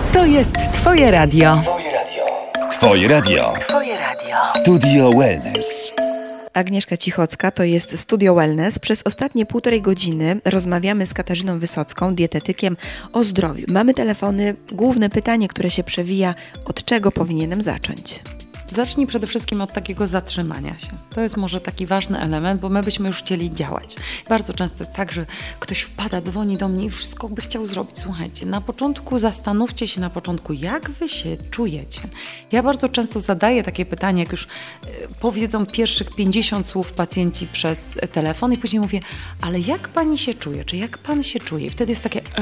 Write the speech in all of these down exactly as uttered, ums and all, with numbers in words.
To jest Twoje radio. Twoje radio. Twoje radio. Twoje radio. Studio Wellness. Agnieszka Cichocka, to jest Studio Wellness. Przez ostatnie półtorej godziny rozmawiamy z Katarzyną Wysocką, dietetykiem, o zdrowiu. Mamy telefony. Główne pytanie, które się przewija, od czego powinienem zacząć? Zacznij przede wszystkim od takiego zatrzymania się. To jest może taki ważny element, bo my byśmy już chcieli działać. Bardzo często jest tak, że ktoś wpada, dzwoni do mnie i wszystko by chciał zrobić. Słuchajcie, na początku zastanówcie się na początku, jak wy się czujecie. Ja bardzo często zadaję takie pytanie, jak już y, powiedzą pierwszych pięćdziesiąt słów pacjenci przez telefon i później mówię, ale jak pani się czuje? Czy jak pan się czuje? I wtedy jest takie, eee,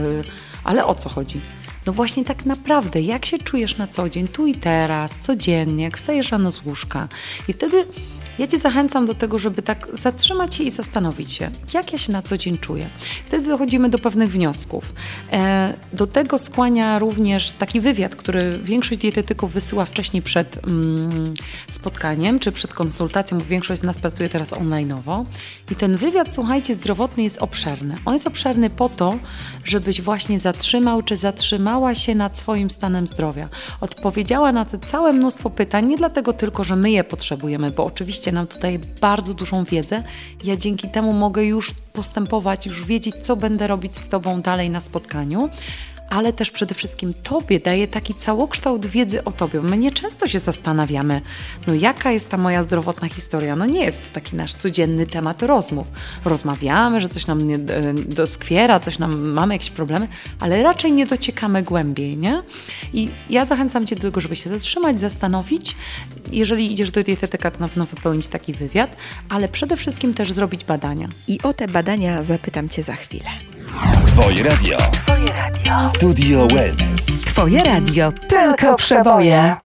ale o co chodzi? No właśnie tak naprawdę, jak się czujesz na co dzień, tu i teraz, codziennie, jak wstajesz rano z łóżka. I wtedy ja Cię zachęcam do tego, żeby tak zatrzymać się i zastanowić się, jak ja się na co dzień czuję. Wtedy dochodzimy do pewnych wniosków. E, do tego skłania również taki wywiad, który większość dietetyków wysyła wcześniej przed mm, spotkaniem, czy przed konsultacją, bo większość z nas pracuje teraz online'owo. I ten wywiad, słuchajcie, zdrowotny jest obszerny. On jest obszerny po to, żebyś właśnie zatrzymał, czy zatrzymała się nad swoim stanem zdrowia. Odpowiedziała na te całe mnóstwo pytań, nie dlatego tylko, że my je potrzebujemy, bo oczywiście nam tutaj bardzo dużą wiedzę. Ja dzięki temu mogę już postępować, już wiedzieć, co będę robić z Tobą dalej na spotkaniu, ale też przede wszystkim Tobie daje taki całokształt wiedzy o Tobie. My nieczęsto się zastanawiamy, no jaka jest ta moja zdrowotna historia. No nie jest to taki nasz codzienny temat rozmów. Rozmawiamy, że coś nam nie doskwiera, coś nam, mamy jakieś problemy, ale raczej nie dociekamy głębiej, nie? I ja zachęcam Cię do tego, żeby się zatrzymać, zastanowić. Jeżeli idziesz do dietetyka, to na pewno wypełnić taki wywiad, ale przede wszystkim też zrobić badania. I o te badania zapytam Cię za chwilę. Twoje radio. Twoje radio. Studio Wellness. Twoje radio. Tylko przeboje.